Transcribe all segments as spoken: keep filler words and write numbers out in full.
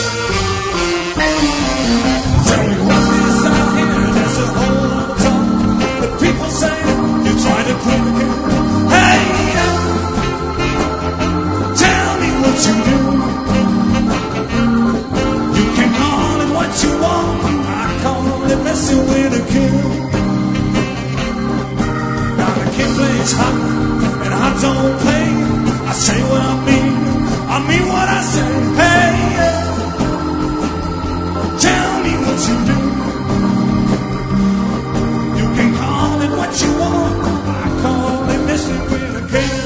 Tell me what's this I hear? There's a whole lot of talk. The people say you're trying to quit the game. Hey, yeah. Tell me what you do. You can call it what you want. I call it messing with a kid. Now the kid plays hot, and I don't play. I say what I mean. I mean what I say. Hey, yeah. Tell me what you do. You can call it what you want. I call it messing with a kid.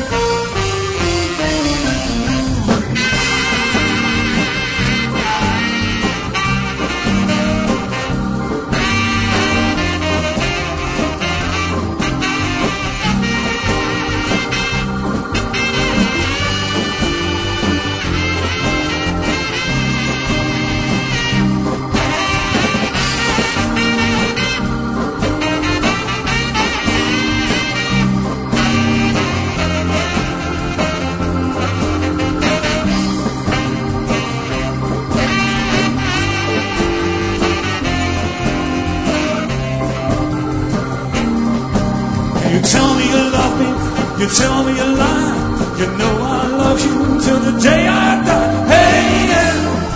You tell me you love me, you tell me you lie. You know I love you till the day I die. Hey, yeah.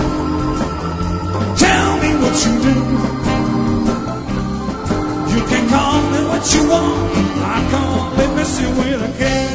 Tell me what you do. You can call me what you want. I call it messing with a kid.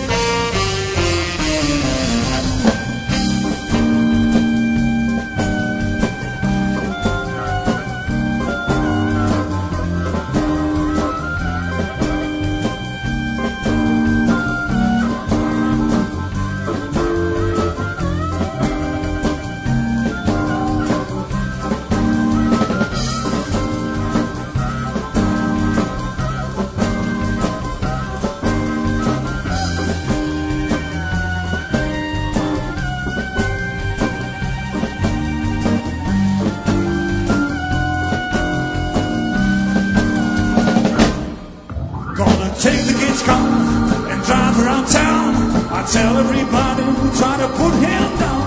Take the kid's car and drive around town. I tell everybody, try to put him down.